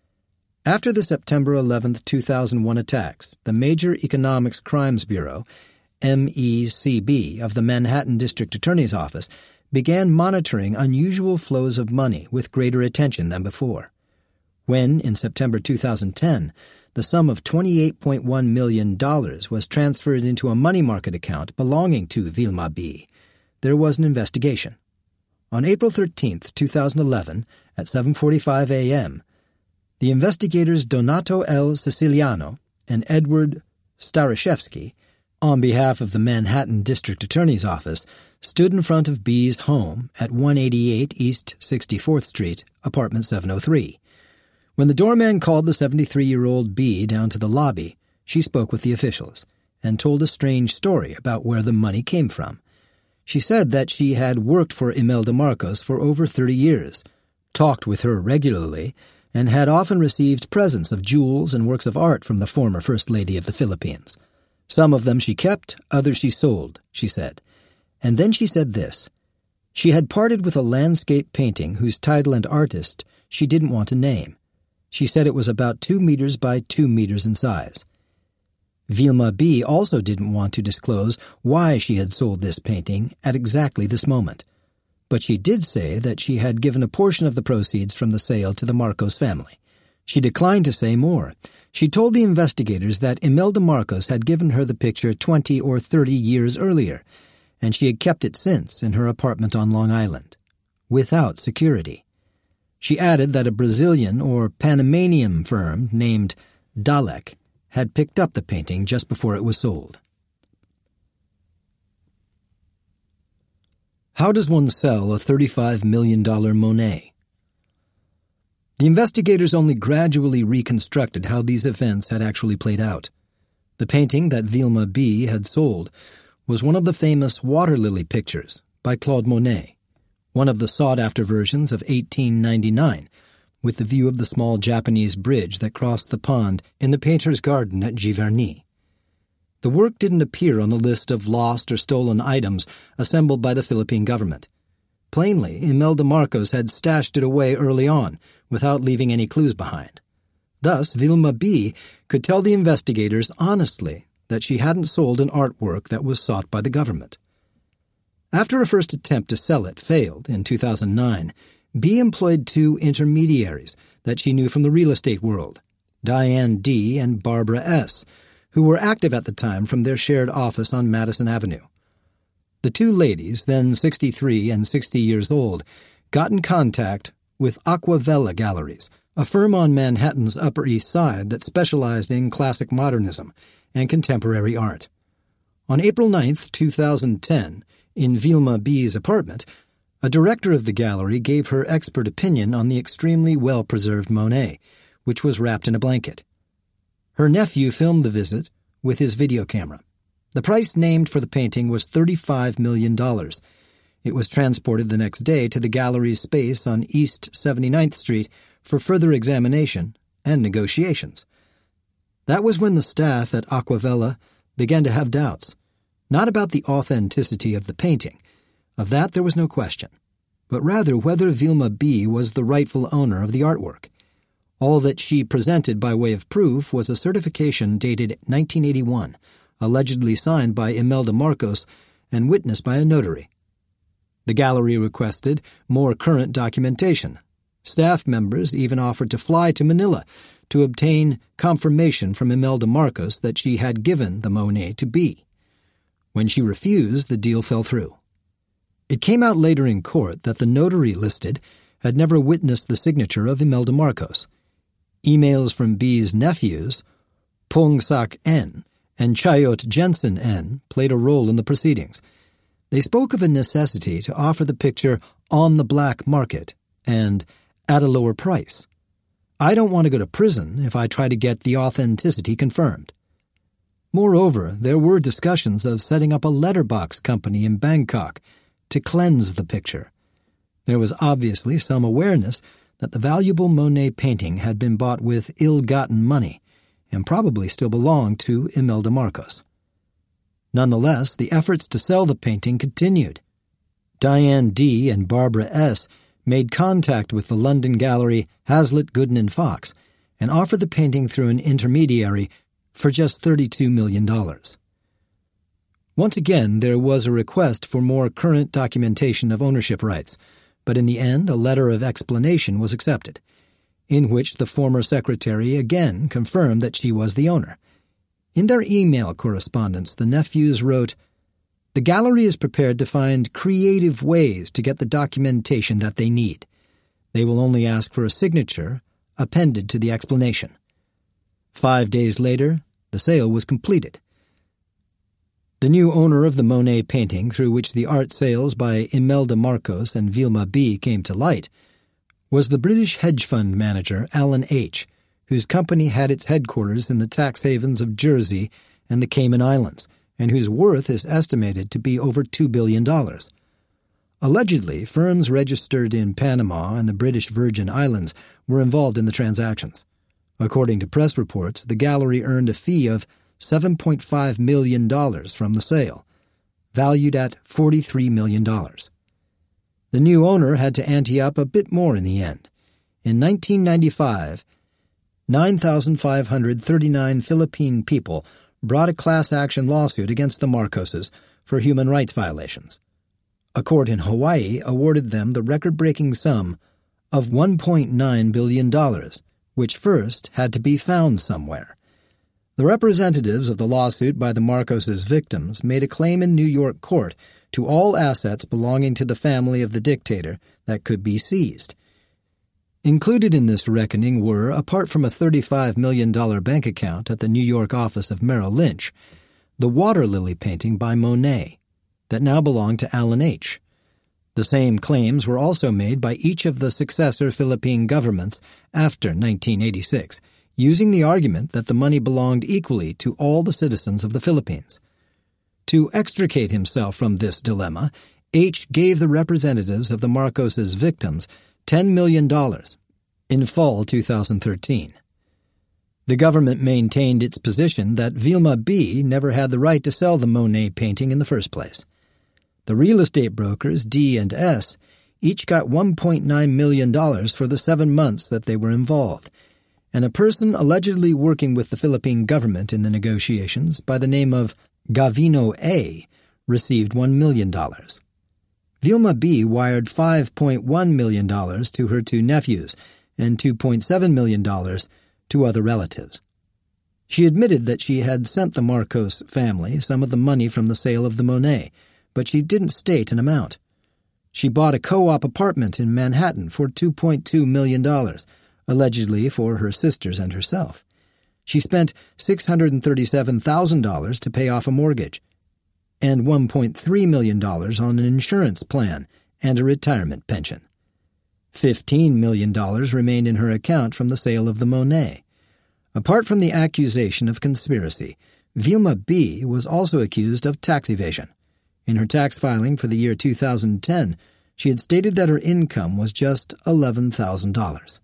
After the September eleventh, two thousand one attacks, the Major Economics Crimes Bureau, M E C B, of the Manhattan District Attorney's Office began monitoring unusual flows of money with greater attention than before. When, in September two thousand ten, the sum of twenty-eight point one million dollars was transferred into a money market account belonging to Vilma B., there was an investigation. On April thirteenth, two thousand eleven, at seven forty-five a.m., the investigators Donato L. Siciliano and Edward Starashevsky, on behalf of the Manhattan District Attorney's Office, stood in front of B's home at one eighty-eight East sixty-fourth Street, apartment seven oh three. When the doorman called the seventy-three-year-old B down to the lobby, she spoke with the officials and told a strange story about where the money came from. She said that she had worked for Imelda Marcos for over thirty years, talked with her regularly, and had often received presents of jewels and works of art from the former First Lady of the Philippines. Some of them she kept, others she sold, she said. And then she said this. She had parted with a landscape painting whose title and artist she didn't want to name. She said it was about two meters by two meters in size. Vilma B. also didn't want to disclose why she had sold this painting at exactly this moment. But she did say that she had given a portion of the proceeds from the sale to the Marcos family. She declined to say more. She told the investigators that Imelda Marcos had given her the picture twenty or thirty years earlier, and she had kept it since in her apartment on Long Island, without security. She added that a Brazilian or Panamanian firm named Dalek had picked up the painting just before it was sold. How does one sell a thirty-five million dollars Monet? The investigators only gradually reconstructed how these events had actually played out. The painting that Vilma B. had sold was one of the famous Water Lily pictures by Claude Monet, one of the sought-after versions of eighteen ninety-nine, with the view of the small Japanese bridge that crossed the pond in the painter's garden at Giverny. The work didn't appear on the list of lost or stolen items assembled by the Philippine government. Plainly, Imelda Marcos had stashed it away early on, without leaving any clues behind. Thus, Vilma B. could tell the investigators honestly that she hadn't sold an artwork that was sought by the government. After a first attempt to sell it failed in two thousand nine, B. employed two intermediaries that she knew from the real estate world, Diane D. and Barbara S., who were active at the time from their shared office on Madison Avenue. The two ladies, then sixty-three and sixty years old, got in contact with Aquavella Galleries, a firm on Manhattan's Upper East Side that specialized in classic modernism and contemporary art. On April ninth, two thousand ten, in Vilma B.'s apartment, a director of the gallery gave her expert opinion on the extremely well-preserved Monet, which was wrapped in a blanket. Her nephew filmed the visit with his video camera. The price named for the painting was thirty-five million dollars. It was transported the next day to the gallery's space on East seventy-ninth Street for further examination and negotiations. That was when the staff at Aquavella began to have doubts, not about the authenticity of the painting. Of that there was no question, but rather whether Vilma B. was the rightful owner of the artwork. All that she presented by way of proof was a certification dated nineteen eighty-one, allegedly signed by Imelda Marcos and witnessed by a notary. The gallery requested more current documentation. Staff members even offered to fly to Manila to obtain confirmation from Imelda Marcos that she had given the Monet to B. When she refused, the deal fell through. It came out later in court that the notary listed had never witnessed the signature of Imelda Marcos. Emails from B's nephews, Pong Sak N and Chayot Jensen N, played a role in the proceedings. They spoke of a necessity to offer the picture on the black market and at a lower price. I don't want to go to prison if I try to get the authenticity confirmed. Moreover, there were discussions of setting up a letterbox company in Bangkok to cleanse the picture. There was obviously some awareness that the valuable Monet painting had been bought with ill-gotten money and probably still belonged to Imelda Marcos. Nonetheless, the efforts to sell the painting continued. Diane D. and Barbara S. made contact with the London gallery Hazlitt, Gooden and Fox and offered the painting through an intermediary for just thirty-two million dollars. Once again, there was a request for more current documentation of ownership rights, but in the end a letter of explanation was accepted, in which the former secretary again confirmed that she was the owner. In their email correspondence, the nephews wrote, "The gallery is prepared to find creative ways to get the documentation that they need. They will only ask for a signature appended to the explanation." Five days later, the sale was completed. The new owner of the Monet painting, through which the art sales by Imelda Marcos and Vilma B. came to light, was the British hedge fund manager Alan H., whose company had its headquarters in the tax havens of Jersey and the Cayman Islands, and whose worth is estimated to be over two billion dollars. Allegedly, firms registered in Panama and the British Virgin Islands were involved in the transactions. According to press reports, the gallery earned a fee of seven point five million dollars from the sale, valued at forty-three million dollars. The new owner had to ante up a bit more in the end. In nineteen ninety-five, nine thousand five hundred thirty-nine Philippine people brought a class-action lawsuit against the Marcoses for human rights violations. A court in Hawaii awarded them the record-breaking sum of one point nine billion dollars, which first had to be found somewhere. The representatives of the lawsuit by the Marcoses' victims made a claim in New York court to all assets belonging to the family of the dictator that could be seized. Included in this reckoning were, apart from a thirty-five million dollars bank account at the New York office of Merrill Lynch, the water lily painting by Monet that now belonged to Alan H. The same claims were also made by each of the successor Philippine governments after nineteen eighty-six, using the argument that the money belonged equally to all the citizens of the Philippines. To extricate himself from this dilemma, H. gave the representatives of the Marcoses' victims ten million dollars in fall two thousand thirteen. The government maintained its position that Vilma B. never had the right to sell the Monet painting in the first place. The real estate brokers, D and S, each got one point nine million dollars for the seven months that they were involved, and a person allegedly working with the Philippine government in the negotiations by the name of Gavino A. received one million dollars. Vilma B. wired five point one million dollars to her two nephews and two point seven million dollars to other relatives. She admitted that she had sent the Marcos family some of the money from the sale of the Monet, but she didn't state an amount. She bought a co-op apartment in Manhattan for two point two million dollars, allegedly for her sisters and herself. She spent six hundred thirty-seven thousand dollars to pay off a mortgage, and one point three million dollars on an insurance plan and a retirement pension. fifteen million dollars remained in her account from the sale of the Monet. Apart from the accusation of conspiracy, Vilma B. was also accused of tax evasion. In her tax filing for the year two thousand ten, she had stated that her income was just eleven thousand dollars.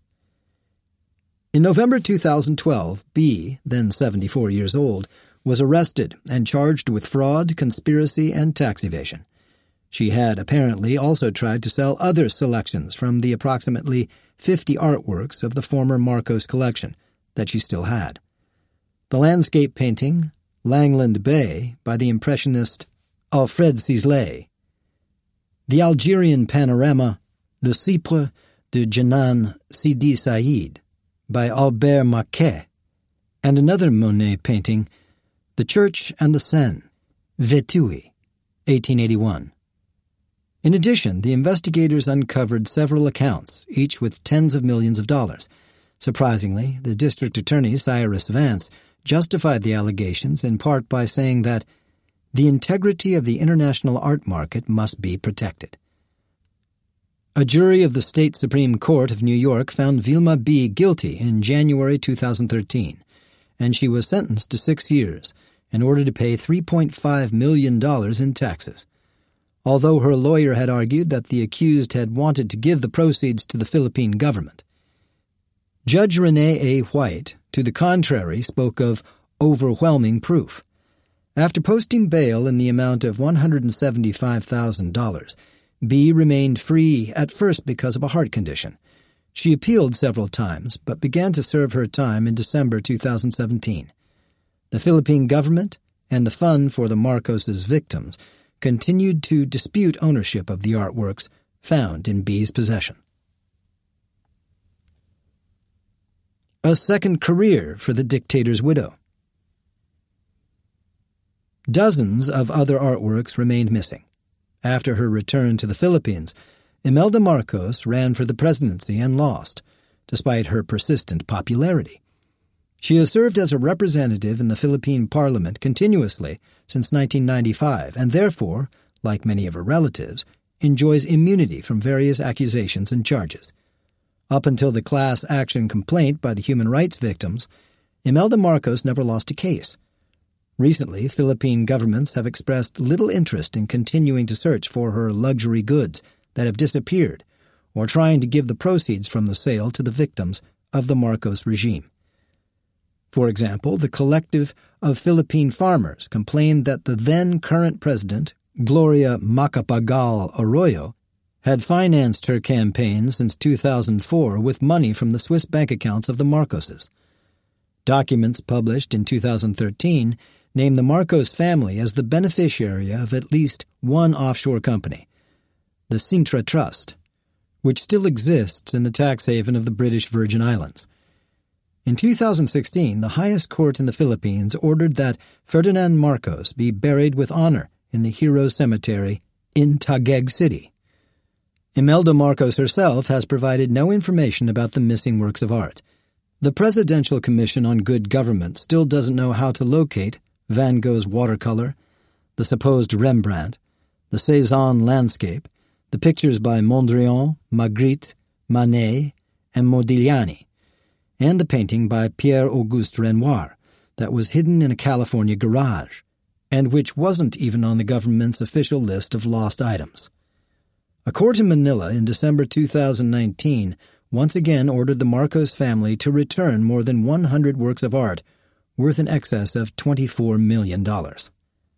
In November two thousand twelve, B., then seventy-four years old, was arrested and charged with fraud, conspiracy, and tax evasion. She had apparently also tried to sell other selections from the approximately fifty artworks of the former Marcos collection that she still had. The landscape painting, Langland Bay, by the Impressionist Alfred Sisley, the Algerian panorama, Le Cypre de Jeanne Sidi Said, by Albert Marquet, and another Monet painting, The Church and the Seine, Vêtue, eighteen eighty-one. In addition, the investigators uncovered several accounts, each with tens of millions of dollars. Surprisingly, the district attorney, Cyrus Vance, justified the allegations in part by saying that the integrity of the international art market must be protected. A jury of the State Supreme Court of New York found Vilma B. guilty in January two thousand thirteen, and she was sentenced to six years in order to pay three point five million dollars in taxes. Although her lawyer had argued that the accused had wanted to give the proceeds to the Philippine government. Judge Renee A. White, to the contrary, spoke of overwhelming proof. After posting bail in the amount of one hundred seventy-five thousand dollars, B. remained free at first because of a heart condition. She appealed several times, but began to serve her time in December two thousand seventeen. The Philippine government and the Fund for the Marcos' victims continued to dispute ownership of the artworks found in B's possession. A second career for the dictator's widow. Dozens of other artworks remained missing. After her return to the Philippines, Imelda Marcos ran for the presidency and lost, despite her persistent popularity. She has served as a representative in the Philippine Parliament continuously since nineteen ninety-five and therefore, like many of her relatives, enjoys immunity from various accusations and charges. Up until the class action complaint by the human rights victims, Imelda Marcos never lost a case. Recently, Philippine governments have expressed little interest in continuing to search for her luxury goods that have disappeared or trying to give the proceeds from the sale to the victims of the Marcos regime. For example, the Collective of Philippine Farmers complained that the then-current president, Gloria Macapagal Arroyo, had financed her campaign since two thousand four with money from the Swiss bank accounts of the Marcoses. Documents published in two thousand thirteen name the Marcos family as the beneficiary of at least one offshore company, the Sintra Trust, which still exists in the tax haven of the British Virgin Islands. In two thousand sixteen, the highest court in the Philippines ordered that Ferdinand Marcos be buried with honor in the Heroes Cemetery in Taguig City. Imelda Marcos herself has provided no information about the missing works of art. The Presidential Commission on Good Government still doesn't know how to locate Van Gogh's watercolor, the supposed Rembrandt, the Cézanne landscape, the pictures by Mondrian, Magritte, Manet, and Modigliani, and the painting by Pierre-Auguste Renoir that was hidden in a California garage, and which wasn't even on the government's official list of lost items. A court in Manila in December two thousand nineteen once again ordered the Marcos family to return more than one hundred works of art worth in excess of twenty-four million dollars.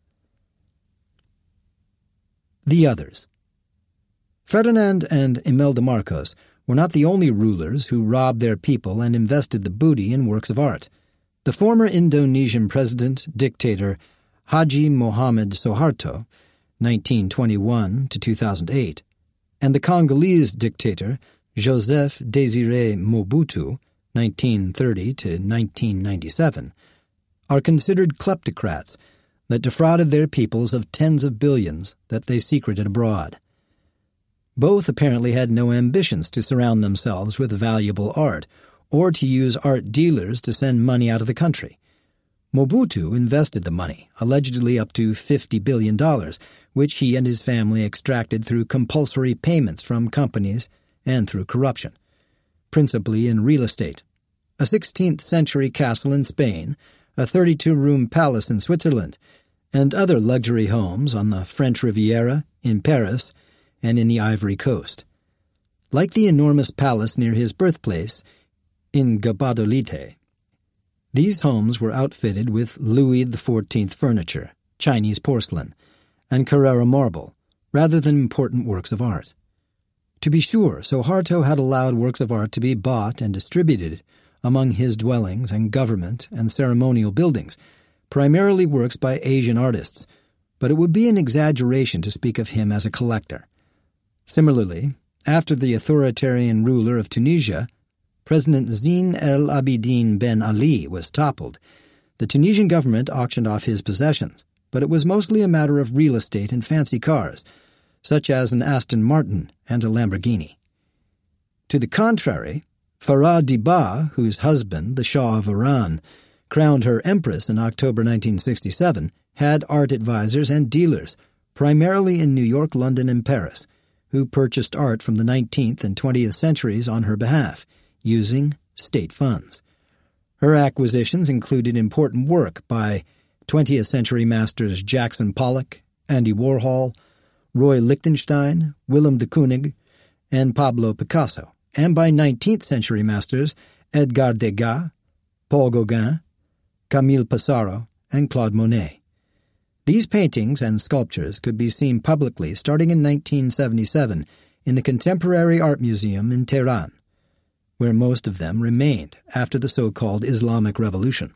The others. Ferdinand and Imelda Marcos were not the only rulers who robbed their people and invested the booty in works of art. The former Indonesian president-dictator Haji Mohammed Suharto, nineteen twenty-one to two thousand eight, and the Congolese dictator Joseph Désiré Mobutu, nineteen thirty to nineteen ninety-seven, are considered kleptocrats that defrauded their peoples of tens of billions that they secreted abroad. Both apparently had no ambitions to surround themselves with valuable art or to use art dealers to send money out of the country. Mobutu invested the money, allegedly up to fifty billion dollars, which he and his family extracted through compulsory payments from companies and through corruption, principally in real estate, a sixteenth-century castle in Spain, a thirty-two room palace in Switzerland, and other luxury homes on the French Riviera, in Paris, and in the Ivory Coast. Like the enormous palace near his birthplace, in Gabadolite, these homes were outfitted with Louis the Fourteenth furniture, Chinese porcelain, and Carrara marble, rather than important works of art. To be sure, Suharto had allowed works of art to be bought and distributed among his dwellings and government and ceremonial buildings, primarily works by Asian artists, but it would be an exaggeration to speak of him as a collector. Similarly, after the authoritarian ruler of Tunisia, President Zine El Abidine Ben Ali was toppled, the Tunisian government auctioned off his possessions, but it was mostly a matter of real estate and fancy cars, such as an Aston Martin and a Lamborghini. To the contrary, Farah Diba, whose husband, the Shah of Iran, crowned her empress in October nineteen sixty-seven, had art advisors and dealers, primarily in New York, London, and Paris, who purchased art from the nineteenth and twentieth centuries on her behalf, using state funds. Her acquisitions included important work by twentieth century masters Jackson Pollock, Andy Warhol, Roy Lichtenstein, Willem de Kooning, and Pablo Picasso, and by nineteenth century masters Edgar Degas, Paul Gauguin, Camille Pissarro, and Claude Monet. These paintings and sculptures could be seen publicly starting in nineteen seventy-seven in the Contemporary Art Museum in Tehran, where most of them remained after the so-called Islamic Revolution.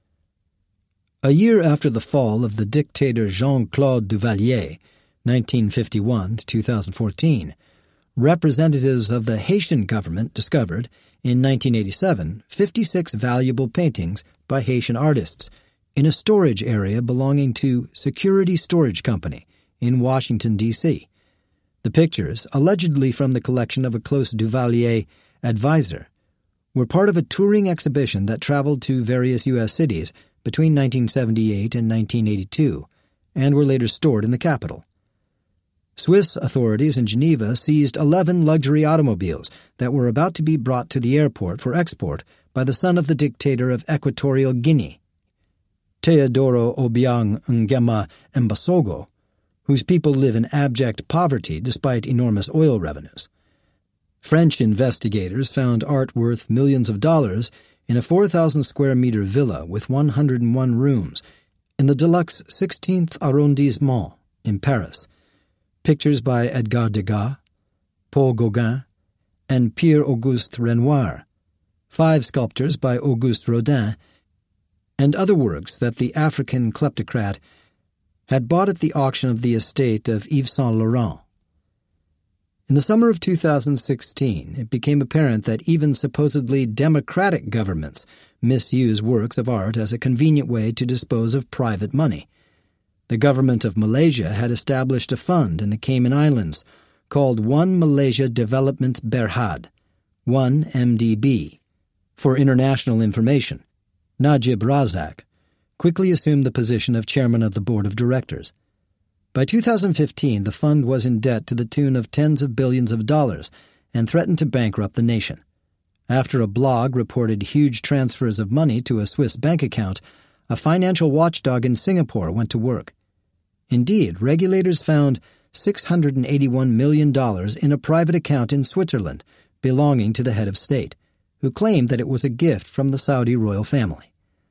A year after the fall of the dictator Jean-Claude Duvalier, nineteen fifty-one to two thousand fourteen, representatives of the Haitian government discovered, in nineteen eighty-seven, fifty-six valuable paintings by Haitian artists in a storage area belonging to Security Storage Company in Washington, D C The pictures, allegedly from the collection of a close Duvalier advisor, were part of a touring exhibition that traveled to various U S cities between nineteen seventy-eight and nineteen eighty-two, and were later stored in the capital. Swiss authorities in Geneva seized eleven luxury automobiles that were about to be brought to the airport for export by the son of the dictator of Equatorial Guinea, Teodoro Obiang Nguema Mbasogo, whose people live in abject poverty despite enormous oil revenues. French investigators found art worth millions of dollars in a four thousand square meter villa with one hundred one rooms in the deluxe sixteenth arrondissement in Paris. Pictures by Edgar Degas, Paul Gauguin, and Pierre-Auguste Renoir, five sculptures by Auguste Rodin, and other works that the African kleptocrat had bought at the auction of the estate of Yves Saint Laurent. In the summer of two thousand sixteen, it became apparent that even supposedly democratic governments misuse works of art as a convenient way to dispose of private money. The government of Malaysia had established a fund in the Cayman Islands called One Malaysia Development Berhad, one M D B, for international information. Najib Razak quickly assumed the position of chairman of the board of directors. By two thousand fifteen, the fund was in debt to the tune of tens of billions of dollars and threatened to bankrupt the nation. After a blog reported huge transfers of money to a Swiss bank account, a financial watchdog in Singapore went to work. Indeed, regulators found six hundred eighty-one million dollars in a private account in Switzerland belonging to the head of state, who claimed that it was a gift from the Saudi royal family.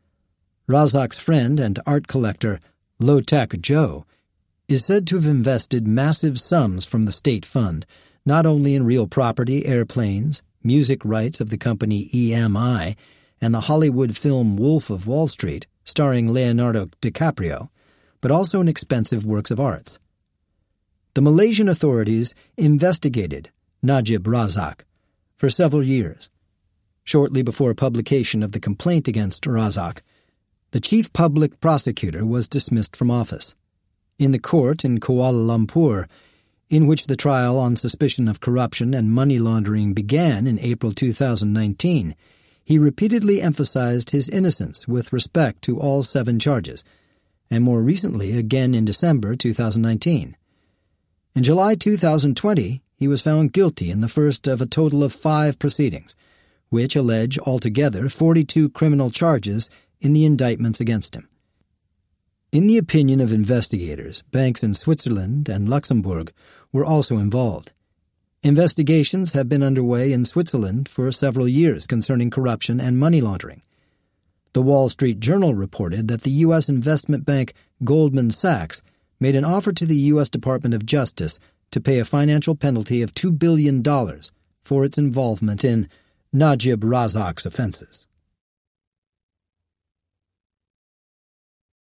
Razak's friend and art collector, Lo Tak Joe, is said to have invested massive sums from the state fund, not only in real property, airplanes, music rights of the company E M I, and the Hollywood film Wolf of Wall Street, starring Leonardo DiCaprio, but also in expensive works of arts. The Malaysian authorities investigated Najib Razak for several years. Shortly before publication of the complaint against Razak, the chief public prosecutor was dismissed from office. In the court in Kuala Lumpur, in which the trial on suspicion of corruption and money laundering began in April two thousand nineteen, he repeatedly emphasized his innocence with respect to all seven charges, and more recently again in December two thousand nineteen. In July two thousand twenty, he was found guilty in the first of a total of five proceedings, which allege altogether forty-two criminal charges in the indictments against him. In the opinion of investigators, banks in Switzerland and Luxembourg were also involved. Investigations have been underway in Switzerland for several years concerning corruption and money laundering. The Wall Street Journal reported that the U S investment bank Goldman Sachs made an offer to the U S Department of Justice to pay a financial penalty of two billion dollars for its involvement in Najib Razak's offenses.